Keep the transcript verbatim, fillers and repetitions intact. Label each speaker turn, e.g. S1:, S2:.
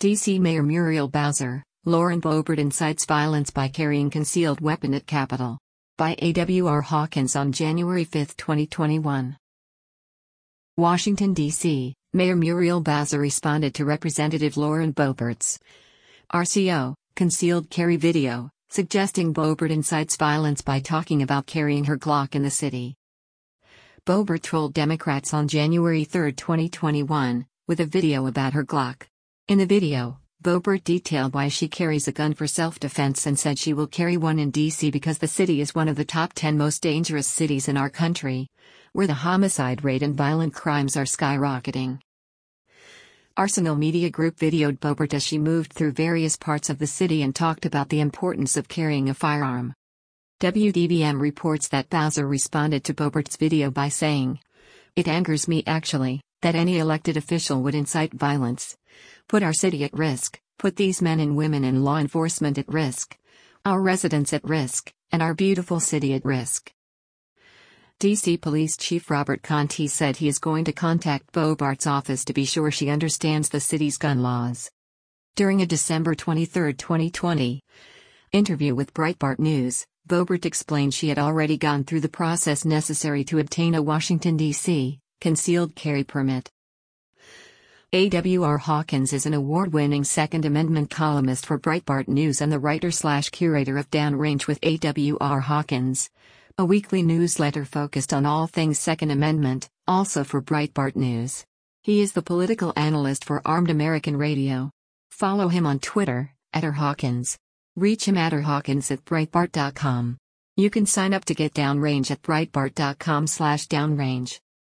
S1: D C Mayor Muriel Bowser, Lauren Boebert incites violence by carrying concealed weapon at Capitol. By A W R Hawkins on January fifth, twenty twenty-one. Washington, D C, Mayor Muriel Bowser responded to Representative Lauren Boebert's R C O, concealed carry video, suggesting Boebert incites violence by talking about carrying her Glock in the city. Boebert trolled Democrats on January third, twenty twenty-one, with a video about her Glock. In the video, Boebert detailed why she carries a gun for self-defense and said she will carry one in D C because the city is one of the top ten most dangerous cities in our country, where the homicide rate and violent crimes are skyrocketing. Arsenal Media Group videoed Boebert as she moved through various parts of the city and talked about the importance of carrying a firearm. W D B M reports that Bowser responded to Boebert's video by saying, "It angers me actually, that any elected official would incite violence. Put our city at risk, put these men and women in law enforcement at risk, our residents at risk, and our beautiful city at risk." D C Police Chief Robert Contee said he is going to contact Boebert's office to be sure she understands the city's gun laws. During a December twenty-third, twenty twenty, interview with Breitbart News, Boebert explained she had already gone through the process necessary to obtain a Washington, D C concealed carry permit. A W R Hawkins is an award-winning Second Amendment columnist for Breitbart News and the writer-slash-curator of Downrange with A W R Hawkins, a weekly newsletter focused on all things Second Amendment, also for Breitbart News. He is the political analyst for Armed American Radio. Follow him on Twitter, at R Hawkins. Reach him at r hawkins at breitbart dot com. You can sign up to get Downrange at breitbart dot com slash downrange.